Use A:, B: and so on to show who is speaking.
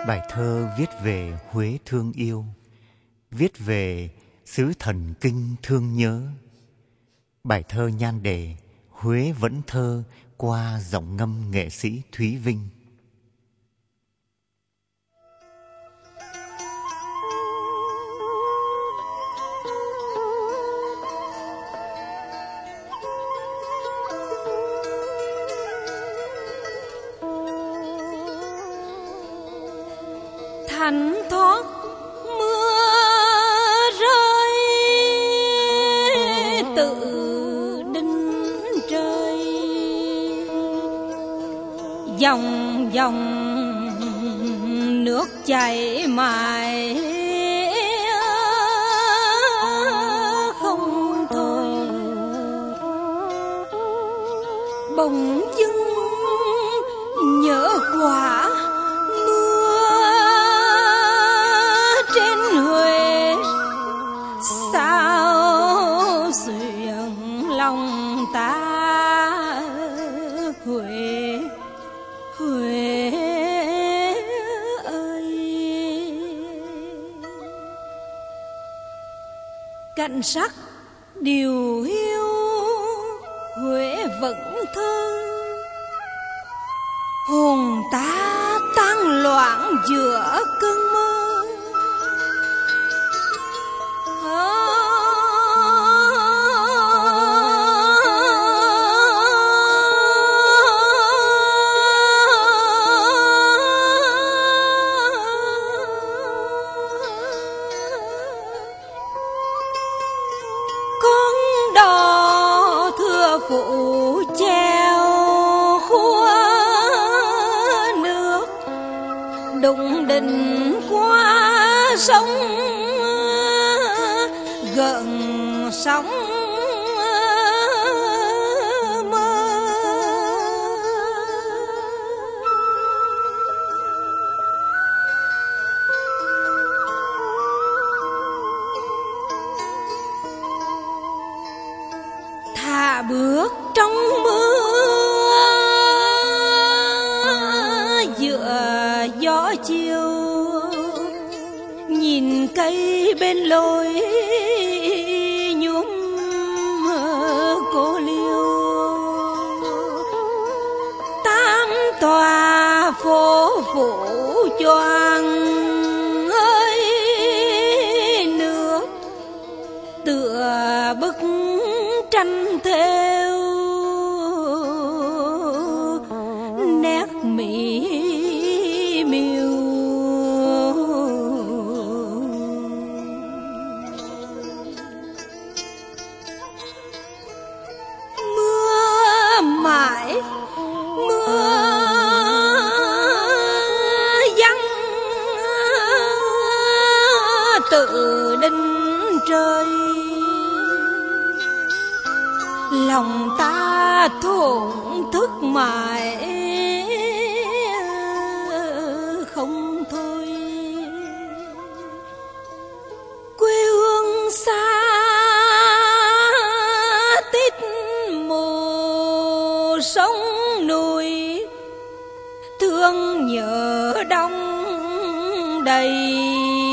A: Bài thơ viết về Huế thương yêu, viết về xứ thần kinh thương nhớ. Bài thơ nhan đề Huế vẫn thơ qua giọng ngâm nghệ sĩ Thúy Vinh.
B: Thánh thoát mưa rơi tự đinh trời, dòng dòng nước chảy mãi không thôi. Bỗng dưng nhớ quả ta Huế, Huế ơi. Cảnh sắc điều hiu Huế vẫn thơ, hồn ta tan loạn giữa cơn mơ. Phụ treo khua nước đụng đình qua sông, gợn sóng mơ. Thả bước trong mưa giữa gió chiều, nhìn cây bên lối nhuốm cô liêu. Tám tòa phố phủ choàng ơi nước, tựa bức tranh theo nét mỹ miều. Mưa mãi mưa văng tự đinh trời, lòng ta thổn thức mãi không thôi. Quê hương xa tít mù sông núi, thương nhớ đông đầy